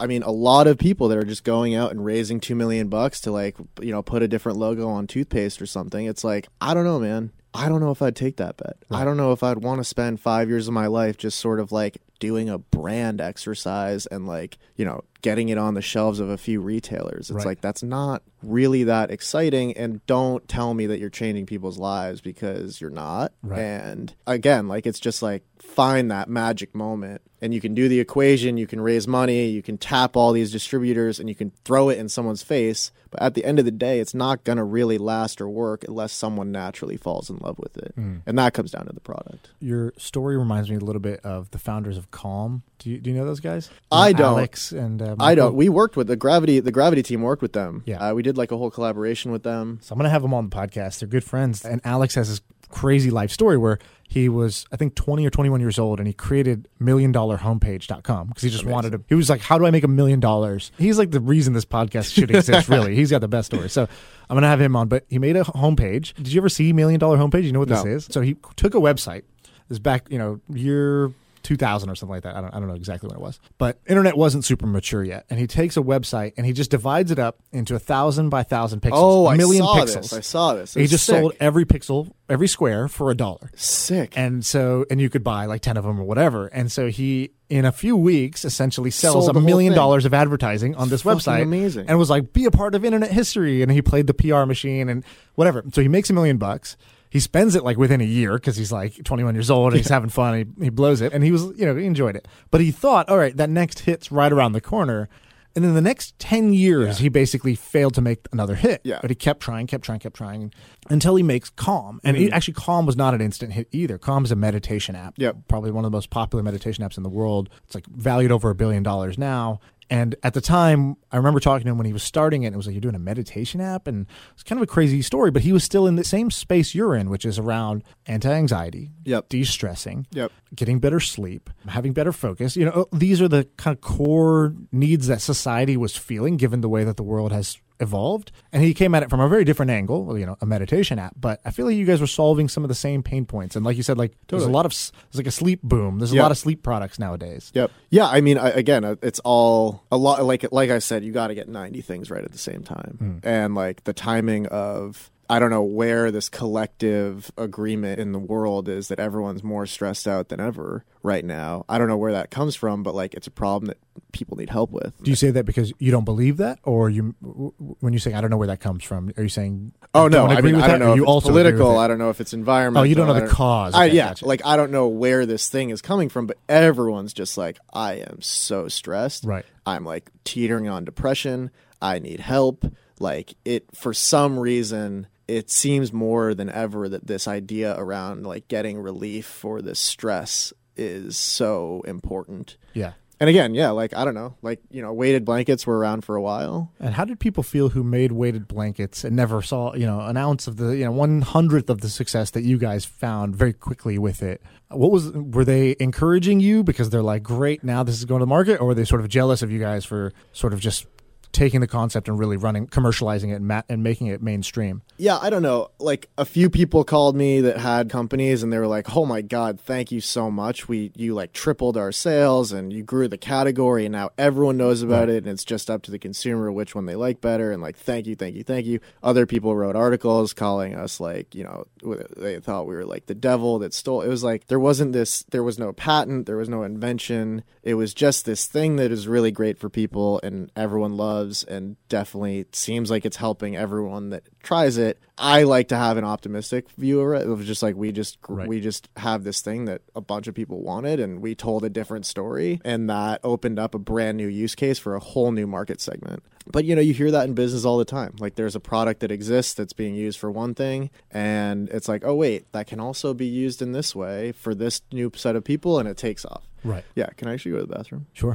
I mean, a lot of people that are just going out and raising two million bucks to like, you know, put a different logo on toothpaste or something. It's like, I don't know, man. I don't know if I'd take that bet. Right. I don't know if I'd want to spend five years of my life just sort of like doing a brand exercise and like, you know, getting it on the shelves of a few retailers. It's right. like, that's not really that exciting. And don't tell me that you're changing people's lives, because you're not. Right. And again, like, it's just like, find that magic moment, and you can do the equation, you can raise money, you can tap all these distributors, and you can throw it in someone's face. But at the end of the day, it's not going to really last or work unless someone naturally falls in love with it. Mm. And that comes down to the product.
Your story reminds me a little bit of the founders of Calm. Do you, do you know those guys?
I don't.
Alex and uh,
I don't. We worked with the Gravity. The Gravity team worked with them.
Yeah,
uh, we did like a whole collaboration with them.
So I'm gonna have them on the podcast. They're good friends. And Alex has this crazy life story where he was, I think, twenty or twenty-one years old, and he created million dollar homepage dot com because he just Amazing. wanted to. He was like, "How do I make a million dollars?" He's like the reason this podcast should exist. Really, he's got the best story. So I'm gonna have him on. But he made a homepage. Did you ever see Million Dollar Homepage? You know what this
no.
is? So he took a website. This back, you know, year two thousand or something like that. I don't, I don't know exactly when it was. But internet wasn't super mature yet. And he takes a website and he just divides it up into a thousand by thousand pixels.
Oh,
a million
I saw
pixels.
this. I saw this.
He just
sick.
sold every pixel, every square for a dollar.
Sick.
And so, and you could buy like ten of them or whatever. And so he, in a few weeks, essentially sells
Sold
a
the
million
whole thing.
dollars of advertising on this
Fucking
website.
amazing.
And was like, be a part of internet history. And he played the P R machine and whatever. So he makes a million bucks. He spends it like within a year because he's like twenty-one years old and he's having fun. And he, he blows it. And he was, you know, he enjoyed it. But he thought, all right, that next hit's right around the corner. And in the next ten years, yeah. he basically failed to make another hit.
Yeah.
But he kept trying, kept trying, kept trying until he makes Calm. And mm-hmm. he, actually, Calm was not an instant hit either. Calm is a meditation app.
Yep.
Probably one of the most popular meditation apps in the world. It's like valued over a billion dollars now. And at the time, I remember talking to him when he was starting it. And it was like, you're doing a meditation app? And it's kind of a crazy story. But he was still in the same space you're in, which is around anti-anxiety,
yep.
de-stressing,
yep.
getting better sleep, having better focus. You know, these are the kind of core needs that society was feeling, given the way that the world has evolved. And he came at it from a very different angle, you know, a meditation app. But I feel like you guys were solving some of the same pain points. And like you said, like totally. there's a lot of, there's like a sleep boom. There's a yep. lot of sleep products nowadays.
Yep. Yeah. I mean, I, again, it's all a lot. Like, like I said, you got to get ninety things right at the same time. Mm. And like the timing of, I don't know where this collective agreement in the world is that everyone's more stressed out than ever right now. I don't know where that comes from, but like it's a problem that people need help with.
Do you say that because you don't believe that, or you, when you say I don't know where that comes from, are you saying?
Oh no, I mean I don't know if
you
it's
also
political. I don't know if it's environmental.
Oh, you don't know the cause.
I,
okay,
yeah,
gotcha.
like I don't know where this thing is coming from, but everyone's just like, I am so stressed.
Right.
I'm like teetering on depression. I need help. Like it for some reason. It seems more than ever that this idea around like getting relief for this stress is so important.
Yeah.
And again, yeah, like, I don't know, like, you know, weighted blankets were around for a while.
And how did people feel who made weighted blankets and never saw, you know, an ounce of the, you know, one hundredth of the success that you guys found very quickly with it? What was, were they encouraging you because they're like, great, now this is going to market? Or were they sort of jealous of you guys for sort of just taking the concept and really running, commercializing it and, ma- and making it mainstream?
Yeah, I don't know. Like a few people called me that had companies and they were like, oh my God, thank you so much. We, you like tripled our sales and you grew the category and now everyone knows about right. it. And it's just up to the consumer which one they like better. And like, thank you, thank you, thank you. Other people wrote articles calling us like, you know, they thought we were like the devil that stole. It was like, there wasn't this, there was no patent. There was no invention. It was just this thing that is really great for people and everyone loves. And definitely seems like it's helping everyone that tries it. I like to have an optimistic view of it. It was just like we just right. we just have this thing that a bunch of people wanted, and we told a different story, and that opened up a brand new use case for a whole new market segment. But you know, you hear that in business all the time. Like there's a product that exists that's being used for one thing, and it's like, oh wait, that can also be used in this way for this new set of people, and it takes off.
Right.
Yeah. Can I actually go to the bathroom?
Sure.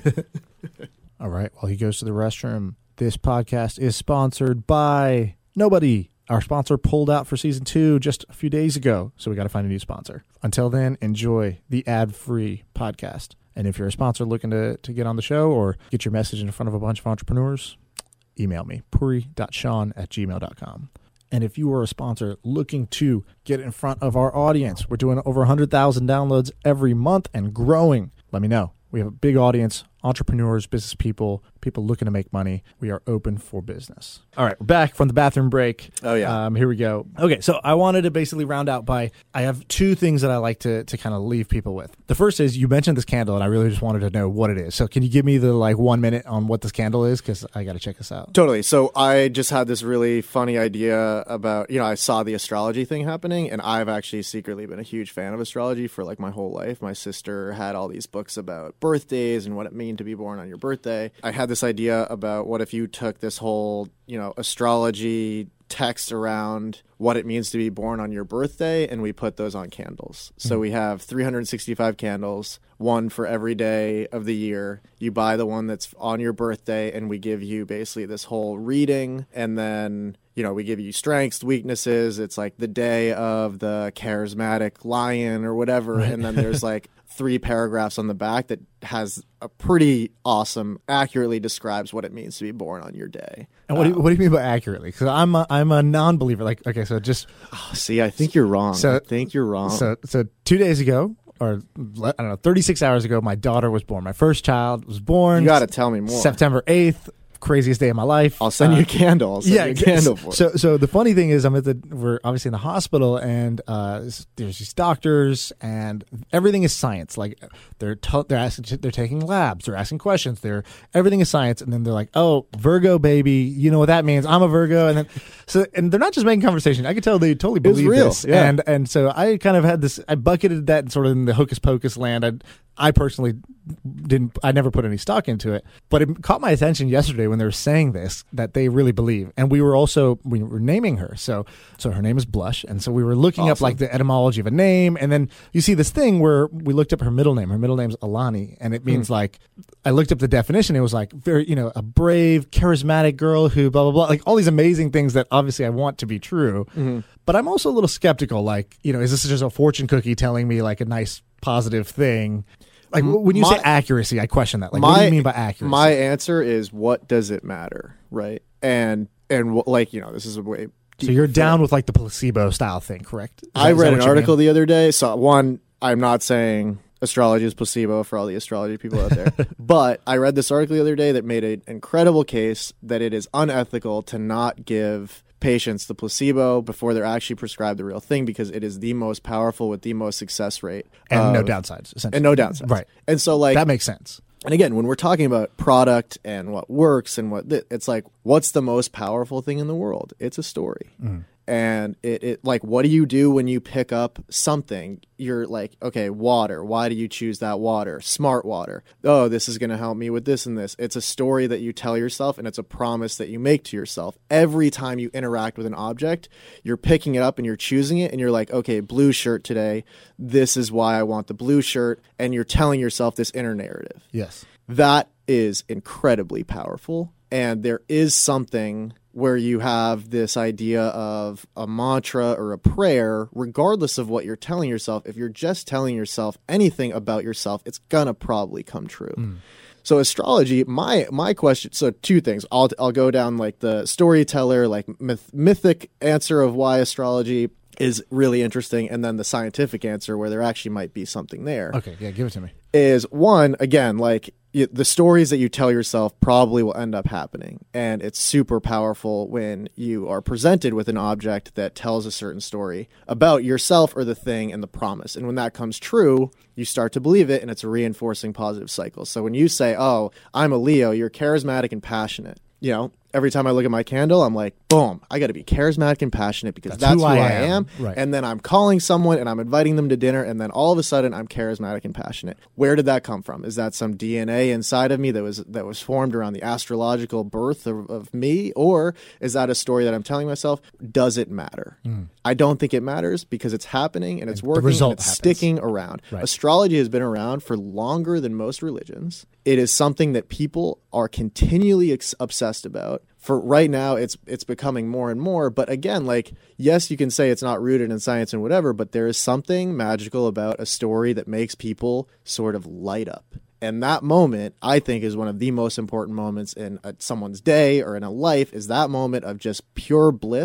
All right. While he goes to the restroom, this podcast is sponsored by nobody. Our sponsor pulled out for season two just a few days ago, so we got to find a new sponsor. Until then, enjoy the ad-free podcast. And if you're a sponsor looking to, to get on the show or get your message in front of a bunch of entrepreneurs, email me, puri dot sean at gmail dot com. And if you are a sponsor looking to get in front of our audience, we're doing over one hundred thousand downloads every month and growing. Let me know. We have a big audience entrepreneurs, business people, people looking to make money. We are open for business. All right, we're back from the bathroom break.
Oh, yeah.
Um, here we go. Okay, so I wanted to basically round out by, I have two things that I like to, to kind of leave people with. The first is, you mentioned this candle, and I really just wanted to know what it is. So can you give me the like one minute on what this candle is? Because I got to check this out.
Totally. So I just had this really funny idea about, you know, I saw the astrology thing happening, and I've actually secretly been a huge fan of astrology for like my whole life. My sister had all these books about birthdays and what it means to be born on your birthday. I had this idea about what if you took this whole, you know, astrology text around what it means to be born on your birthday, and we put those on candles. Mm-hmm. So we have three hundred sixty-five candles, one for every day of the year. You buy the one that's on your birthday, and we give you basically this whole reading, and then, you know, we give you strengths, weaknesses. It's like the day of the charismatic lion or whatever, right. And then there's like three paragraphs on the back that has a pretty awesome, accurately describes what it means to be born on your day.
And what, um, do, you, what do you mean by accurately? Because I'm a, I'm a non-believer. Like, okay, so just
oh, see, I think you're wrong. So, I think you're wrong.
So, so two days ago, or I don't know, thirty-six hours ago, my daughter was born. My first child was born.
You got to tell me more.
September eighth. Craziest day of my life.
I'll send uh, you a candle. I'll send
yeah,
you a candle for
so
it.
so the funny thing is, I'm at the we're obviously in the hospital, and uh, there's these doctors, and everything is science. Like they're t- they're asking, they're taking labs, they're asking questions, they're everything is science, and then they're like, oh, Virgo baby, you know what that means? I'm a Virgo, and then so and they're not just making conversation. I could tell they totally believe
real.
this,
yeah.
and and so I kind of had this. I bucketed that sort of in the hocus pocus land. I I personally didn't. I never put any stock into it, but it caught my attention yesterday when they were saying this, that they really believe. And we were also we were naming her. So so her name is Blush, and so we were looking awesome. up like the etymology of a name, and then you see this thing where we looked up her middle name. Her middle name's Alani, and it means hmm. like I looked up the definition. It was like very you know a brave, charismatic girl who blah blah blah, like all these amazing things that obviously I want to be true. Mm-hmm. But I'm also a little skeptical. Like you know, is this just a fortune cookie telling me like a nice positive thing? Like when you my, say accuracy, I question that. Like, my, what do you mean by accuracy?
My answer is, what does it matter, right? And and like you know, this is a way.
So you're down with like the placebo style thing, correct? Is
I
that,
read an article the other day. So one, I'm not saying astrology is placebo for all the astrology people out there, but I read this article the other day that made an incredible case that it is unethical to not give patients the placebo before they're actually prescribed the real thing, because it is the most powerful with the most success rate
and
of,
no downsides, essentially.
and no downsides,
right?
And so like
that makes sense.
And again, when we're talking about product and what works and what th- it's like, what's the most powerful thing in the world? It's a story. Mm. And it, it like, what do you do when you pick up something? You're like, okay, water. Why do you choose that water? Smart water. Oh, this is going to help me with this and this. It's a story that you tell yourself, and it's a promise that you make to yourself. Every time you interact with an object, you're picking it up and you're choosing it, and you're like, okay, blue shirt today. This is why I want the blue shirt. And you're telling yourself this inner narrative.
Yes.
That is incredibly powerful. And there is something where you have this idea of a mantra or a prayer, regardless of what you're telling yourself. If you're just telling yourself anything about yourself, it's gonna probably come true. Mm. So astrology, my my question, so two things. I'll I'll go down like the storyteller, like myth, mythic answer of why astrology is really interesting, and then the scientific answer where there actually might be something there.
Okay, yeah, give it to me.
Is one, again, like you, the stories that you tell yourself probably will end up happening. And it's super powerful when you are presented with an object that tells a certain story about yourself or the thing and the promise. And when that comes true, you start to believe it, and it's a reinforcing positive cycle. So when you say, oh, I'm a Leo, you're charismatic and passionate, you know, every time I look at my candle, I'm like, boom, I got to be charismatic and passionate because that's, that's who, who I, I am. am.
Right.
And then I'm calling someone and I'm inviting them to dinner, and then all of a sudden I'm charismatic and passionate. Where did that come from? Is that some D N A inside of me that was that was formed around the astrological birth of, of me? Or is that a story that I'm telling myself? Does it matter? Mm. I don't think it matters, because it's happening and it's and working and it's happens. sticking around.
Right.
Astrology has been around for longer than most religions. It is something that people are continually ex- obsessed about. For right now, it's it's becoming more and more. But again, like, yes, you can say it's not rooted in science and whatever, but there is something magical about a story that makes people sort of light up. And that moment, I think, is one of the most important moments in a, someone's day or in a life, is that moment of just pure bliss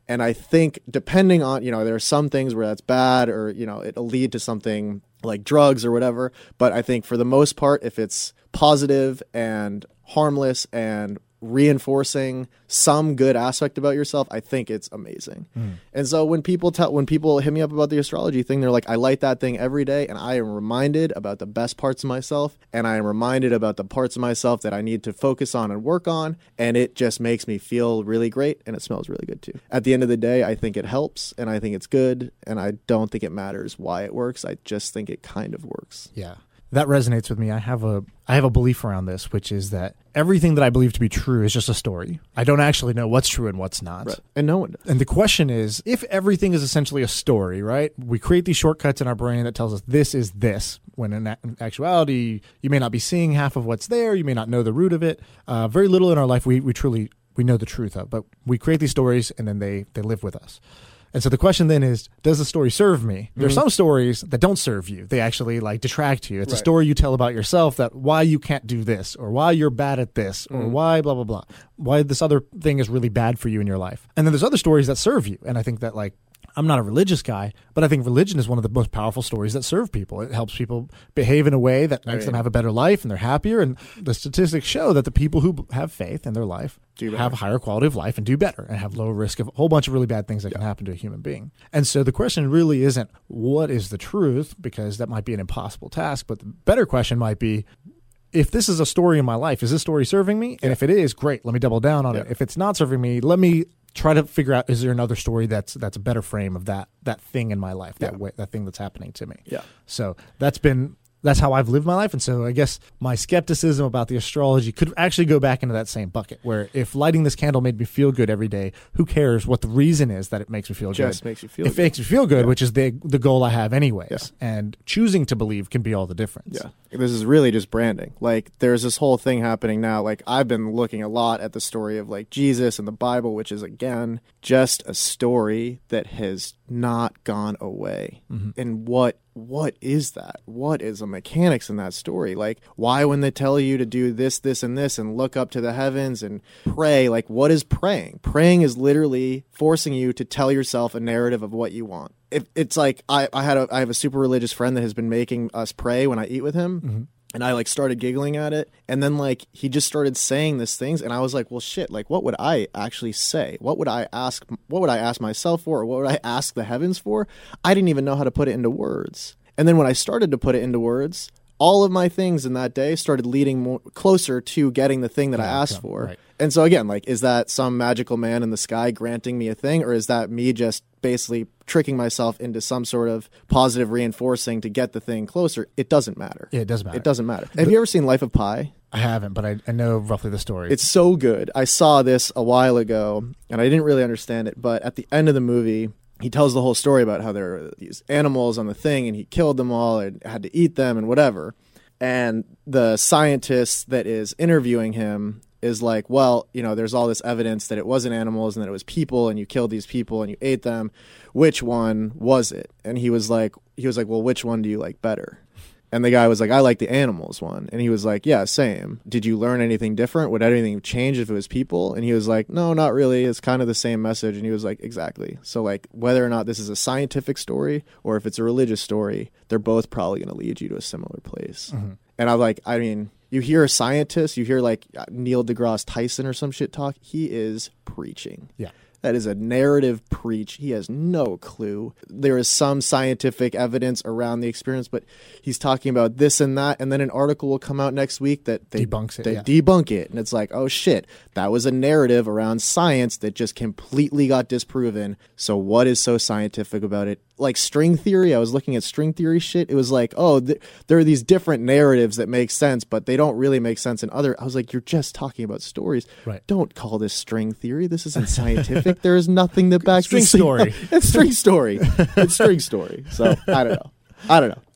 And I think depending on, you know, there are some things where that's bad or, you know, it'll lead to something like drugs or whatever. But I think for the most part, if it's positive and harmless and reinforcing some good aspect about yourself, I think it's amazing. Mm. And so when people tell when people hit me up about the astrology thing, they're like, I light that thing every day and I am reminded about the best parts of myself, and I am reminded about the parts of myself that I need to focus on and work on, and it just makes me feel really great, and it smells really good too. At the end of the day, I think it helps and I think it's good, and I don't think it matters why it works. I just think it kind of works.
Yeah. That resonates with me. I have a I have a belief around this, which is that everything that I believe to be true is just a story. I don't actually know what's true and what's not.
Right. And no one does.
And the question is, if everything is essentially a story, right? We create these shortcuts in our brain that tells us this is this, when in actuality, you may not be seeing half of what's there. You may not know the root of it. Uh, very little in our life we, we truly we know the truth of, but we create these stories and then they they live with us. And so the question then is, does the story serve me? There's mm-hmm. some stories that don't serve you. They actually like detract you. It's right. a story you tell about yourself that why you can't do this or why you're bad at this or mm-hmm. why blah, blah, blah. Why this other thing is really bad for you in your life. And then there's other stories that serve you. And I think that like, I'm not a religious guy, but I think religion is one of the most powerful stories that serve people. It helps people behave in a way that makes I mean, them have a better life and they're happier. And the statistics show that the people who have faith in their life have a higher quality of life and do better and have lower risk of a whole bunch of really bad things that yeah. can happen to a human being. And so the question really isn't what is the truth, because that might be an impossible task. But the better question might be, if this is a story in my life, is this story serving me? Yeah. And if it is, great, let me double down on yeah. it. If it's not serving me, let me try to figure out, is there another story that's that's a better frame of that that thing in my life, that yeah. way, that thing that's happening to me.
Yeah.
So that's been that's how I've lived my life. And so I guess my skepticism about the astrology could actually go back into that same bucket, where if lighting this candle made me feel good every day, who cares what the reason is that it makes me feel
Just
good?
Just makes you feel
if
good.
It makes me feel good,
yeah.
which is the the goal I have anyways.
Yeah.
And choosing to believe can be all the difference.
Yeah. This is really just branding. Like, there's this whole thing happening now. Like, I've been looking a lot at the story of like Jesus and the Bible, which is again just a story that has not gone away. Mm-hmm. And what what is that? What is the mechanics in that story? Like, why when they tell you to do this, this, and this, and look up to the heavens and pray, like, what is praying? Praying is literally forcing you to tell yourself a narrative of what you want. If it's like I, I had a I have a super religious friend that has been making us pray when I eat with him. Mm-hmm. And I like started giggling at it. And then like he just started saying these things. And I was like, well, shit, like what would I actually say? What would I ask? What would I ask myself for? Or what would I ask the heavens for? I didn't even know how to put it into words. And then when I started to put it into words, all of my things in that day started leading more closer to getting the thing that yeah, I asked yeah, for. Right. And so again, like, is that some magical man in the sky granting me a thing? Or is that me just basically tricking myself into some sort of positive reinforcing to get the thing closer? It doesn't matter.
Yeah, it doesn't matter.
It doesn't matter. Have the, you ever seen Life of Pi?
I haven't, but I, I know roughly the story.
It's so good. I saw this a while ago, and I didn't really understand it. But at the end of the movie, he tells the whole story about how there are these animals on the thing, and he killed them all and had to eat them and whatever. And the scientist that is interviewing him is like, well, you know, there's all this evidence that it wasn't animals and that it was people, and you killed these people and you ate them. Which one was it? And he was like, he was like, well, which one do you like better? And the guy was like, I like the animals one. And he was like, yeah, same. Did you learn anything different? Would anything change if it was people? And he was like, no, not really. It's kind of the same message. And he was like, exactly. So like, whether or not this is a scientific story or if it's a religious story, they're both probably going to lead you to a similar place. Mm-hmm. And I'm like, I mean, you hear a scientist, you hear like Neil deGrasse Tyson or some shit talk. He is preaching.
Yeah.
That is a narrative preach. He has no clue. There is some scientific evidence around the experience, but he's talking about this and that, and then an article will come out next week that they
debunks it.
They
yeah.
debunk it, and it's like, oh shit, that was a narrative around science that just completely got disproven. So what is so scientific about it? Like string theory, I was looking at string theory shit. It was like, oh, th- there are these different narratives that make sense, but they don't really make sense in other. I was like, you're just talking about stories.
Right.
Don't call this string theory. This isn't scientific. There is nothing that backs
string
this
story.
It's string story. It's string story. So I don't know. I don't know.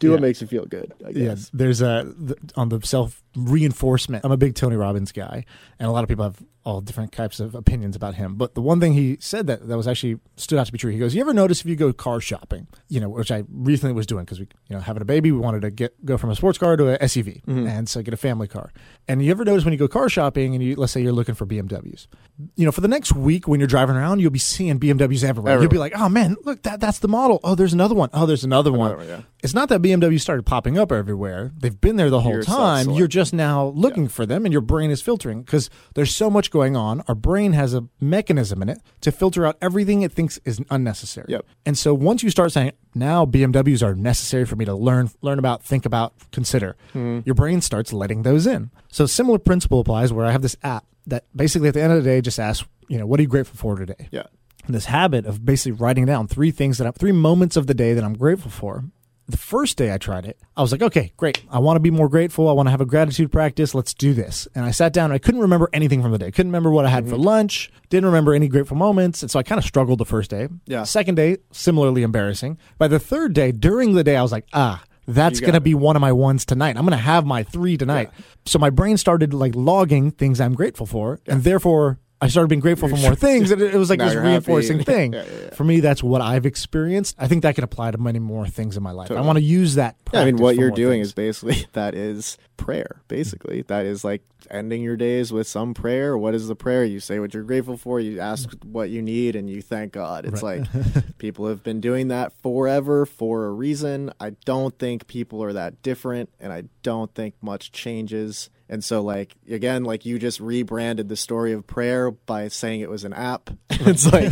Do
Yeah.
what makes you feel good, I
Yeah,
guess.
there's a th- on the self reinforcement. I'm a big Tony Robbins guy, and a lot of people have all different types of opinions about him. But the one thing he said that that was actually stood out to be true. He goes, "You ever notice if you go car shopping, you know, which I recently was doing because we, you know, having a baby, we wanted to get go from a sports car to a S U V,
Mm-hmm.
and so get a family car. And you ever notice when you go car shopping, and you let's say you're looking for B M Ws, you know, for the next week when you're driving around, you'll be seeing B M Ws everywhere.
Everywhere.
You'll be like, oh man, look that that's the model. Oh, there's another one. Oh, there's another one.
Another one, yeah.
It's not that B M W started popping up everywhere. They've been there the whole
You're
time.
self-select.
You're just now looking for them, and your brain is filtering because there's so much going on. Our brain has a mechanism in it to filter out everything it thinks is unnecessary.
Yep.
And so once you start saying, now B M Ws are necessary for me to learn, learn about, think about, consider,
Mm-hmm.
your brain starts letting those in. So similar principle applies where I have this app that basically at the end of the day just asks, you know, what are you grateful for today?
Yeah.
And this habit of basically writing down three things that I'm, three moments of the day that I'm grateful for. The first day I tried it, I was like, okay, great. I want to be more grateful. I want to have a gratitude practice. Let's do this. And I sat down and I couldn't remember anything from the day. Couldn't remember what I had for lunch. Didn't remember any grateful moments. And so I kind of struggled the first day.
Yeah.
Second day, similarly embarrassing. By the third day, during the day, I was like, ah, that's
You got
going to
it.
be one of my ones tonight. I'm going to have my three tonight. So my brain started like logging things I'm grateful for. And therefore, I started being grateful for more things, and it it was like
Now
this
you're happy.
reinforcing thing.
Yeah, yeah, yeah.
For me, that's what I've experienced. I think that can apply to many more things in my life. I
Totally.
want to use that.
Yeah, I mean,
practice
what
for
you're
more
doing
things.
is basically that is prayer. Basically, that is like ending your days with some prayer. What is the prayer? You say what you're grateful for. You ask what you need, and you thank God. It's
Right.
like people have been doing that forever for a reason. I don't think people are that different, and I don't think much changes. And so, like, again, like you just rebranded the story of prayer by saying it was an app. It's like,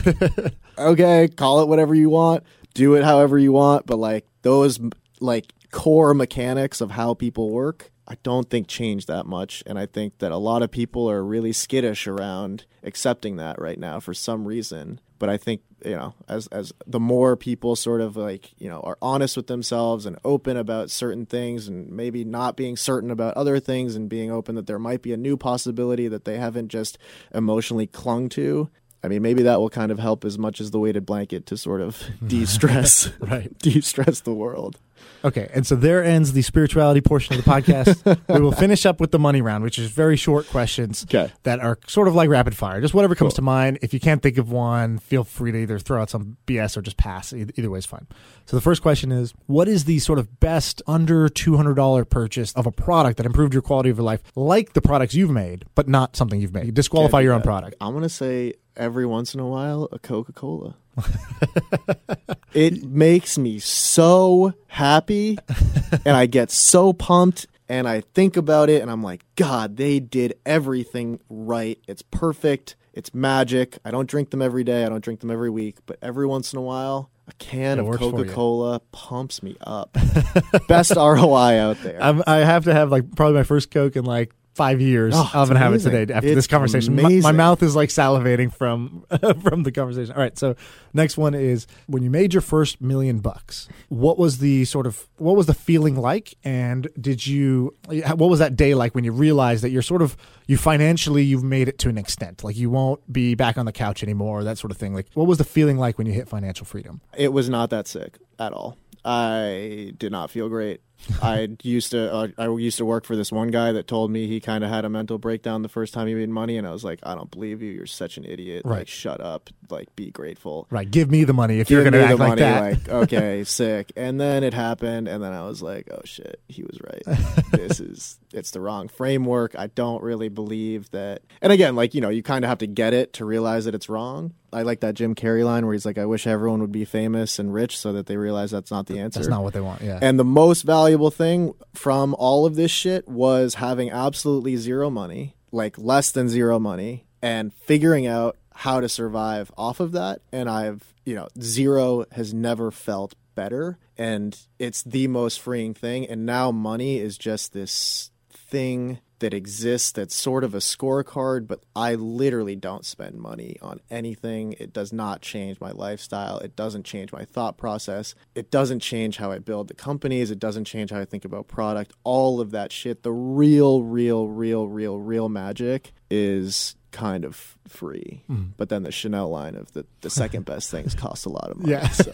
okay, call it whatever you want, do it however you want, but like those like core mechanics of how people work, I don't think change that much. And I think that a lot of people are really skittish around accepting that right now for some reason. But I think, you know, as as the more people sort of like, you know, are honest with themselves and open about certain things and maybe not being certain about other things and being open that there might be a new possibility that they haven't just emotionally clung to. I mean, maybe that will kind of help as much as the weighted blanket to sort of de-stress,
Right.
de-stress the world.
Okay, and so there ends the spirituality portion of the podcast. We will finish up with the money round, which is very short questions
Okay.
that are sort of like rapid fire. Just whatever comes
Cool.
to mind. If you can't think of one, feel free to either throw out some B S or just pass. Either, either way is fine. So the first question is, what is the sort of best under two hundred dollars purchase of a product that improved your quality of your life, like the products you've made, but not something you've made? You disqualify
Can't do
your own
that.
product.
I'm going to say every once in a while, a Coca-Cola. It makes me so happy and I get so pumped and I think about it and I'm like, God, they did everything right. It's perfect. It's magic. I don't drink them every day. I don't drink them every week, but every once in a while, a can
It
of
works for you.
Coca-Cola pumps me up. Best R O I out there.
I'm, I have to have like probably my first Coke in like five years.
Oh,
I'm
it's
gonna have it
amazing.
today after
It's
this conversation. My, my
amazing.
mouth is like salivating from from the conversation. All right, so next one is when you made your first million bucks. What was the sort of what was the feeling like, and did you what was that day like when you realized that you're sort of you financially you've made it to an extent, like you won't be back on the couch anymore, that sort of thing. Like what was the feeling like when you hit financial freedom?
It was not that sick at all. I did not feel great. I used to uh, I used to work for this one guy that told me he kind of had a mental breakdown the first time he made money, and I was like, I don't believe you. You're such an idiot.
Right.
Like, shut up. Like, be grateful.
Right, give me the money if
Give
you're gonna
me
act
the
like
money.
that.
Like, okay, sick. And then it happened, and then I was like, oh shit, he was right. This is it's the wrong framework. I don't really believe that. And again, like, you know, you kind of have to get it to realize that it's wrong. I like that Jim Carrey line where he's like, I wish everyone would be famous and rich so that they realize that's not the answer.
That's not what they want. Yeah.
And the most valuable thing from all of this shit was having absolutely zero money, like less than zero money, and figuring out how to survive off of that. And I've, you know, zero has never felt better. And it's the most freeing thing. And now money is just this thing that exists that's sort of a scorecard, but I literally don't spend money on anything. It does not change my lifestyle. It doesn't change my thought process. It doesn't change how I build the companies. It doesn't change how I think about product. All of that shit. The real, real, real, real, real magic is kind of free.
Mm.
But then the Chanel line of the, the second best things cost a lot of money.
Yeah.
So.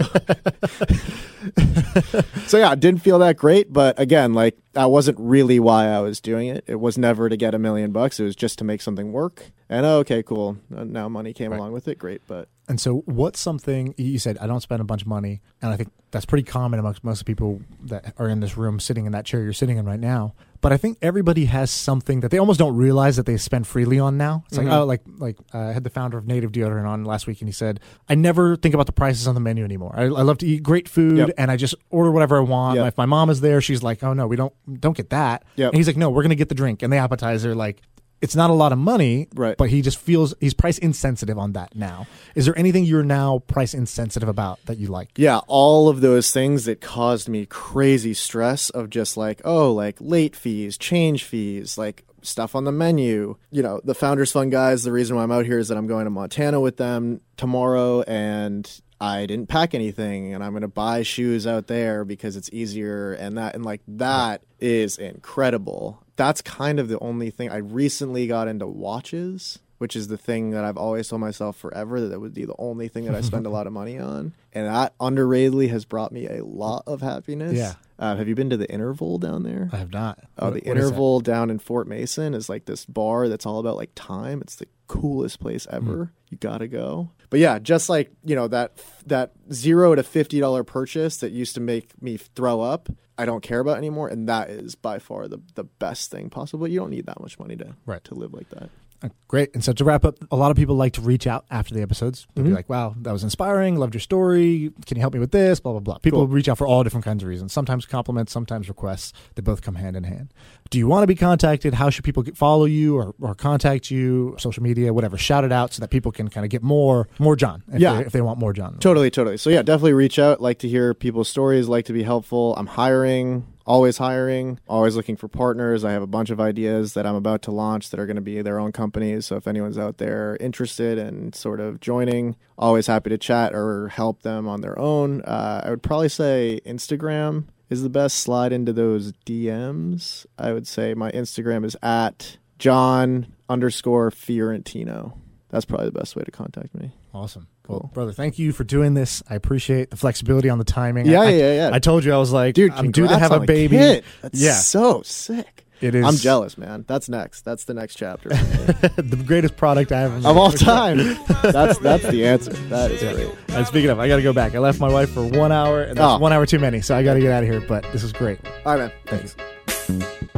So yeah, it didn't feel that great. But again, like that wasn't really why I was doing it. It was never to get a million bucks. It was just to make something work. And oh, okay, cool. Now money came right. along with it. Great. But
and so what's something you said, I don't spend a bunch of money. And I think that's pretty common amongst most people that are in this room sitting in that chair you're sitting in right now. But I think everybody has something that they almost don't realize that they spend freely on now. It's
mm-hmm.
like, oh, like like uh, I had the founder of Native Deodorant on last week, and he said, I never think about the prices on the menu anymore. I, I love to eat great food,
yep.
and I just order whatever I want.
Yep.
If my mom is there, she's like, oh, no, we don't don't get that.
Yep.
And he's like, no, we're going to get the drink and the appetizer. Like, it's not a lot of money,
right.
but he just feels he's price insensitive on that now. Is there anything you're now price insensitive about that you like?
Yeah, all of those things that caused me crazy stress of just like, oh, like late fees, change fees, like stuff on the menu. You know, the Founders Fund guys, the reason why I'm out here is that I'm going to Montana with them tomorrow, and I didn't pack anything, and I'm going to buy shoes out there because it's easier, and that and like that is incredible. That's kind of the only thing. I recently got into watches, which is the thing that I've always told myself forever that it would be the only thing that I spend a lot of money on. And that underratedly has brought me a lot of happiness.
Yeah.
Uh, have you been to the Interval down there?
I have not.
Oh,
what,
the
what
Interval down in Fort Mason is like this bar that's all about like time. It's the coolest place ever. Mm. You gotta go. But yeah, just like, you know, that that zero to fifty dollar purchase that used to make me throw up, I don't care about anymore, and that is by far the the best thing possible. You don't need that much money to
right.
to live like that.
Uh, great. And so to wrap up, a lot of people like to reach out after the episodes. They'll
Mm-hmm.
be like, wow, that was inspiring. Loved your story. Can you help me with this? Blah, blah, blah. People
Cool.
reach out for all different kinds of reasons. Sometimes compliments, sometimes requests. They both come hand in hand. Do you want to be contacted? How should people get, follow you or, or contact you? Social media, whatever. Shout it out so that people can kind of get more more John if,
Yeah.
they, if they want more John.
Totally, totally. So yeah, definitely reach out. Like to hear people's stories. Like to be helpful. I'm hiring. Always hiring, always looking for partners. I have a bunch of ideas that I'm about to launch that are going to be their own companies. So if anyone's out there interested in sort of joining, always happy to chat or help them on their own. Uh, I would probably say Instagram is the best. Slide into those D Ms. I would say my Instagram is at John underscore Fiorentino. That's probably the best way to contact me.
Awesome.
Cool.
Well, brother, thank you for doing this. I appreciate the flexibility on the timing.
Yeah,
I,
yeah, yeah.
I told you I was like,
Dude,
I'm due to have
on
a baby.
Kid. That's
yeah.
so sick.
It is.
I'm jealous, man. That's next. That's the next chapter.
The greatest product I ever made.
Of all time. that's that's the answer. That is great.
And speaking of, I got to go back. I left my wife for one hour, and that's
Oh.
one hour too many, so I got to get out of here. But this is great.
All right, man.
Thanks.
Thanks.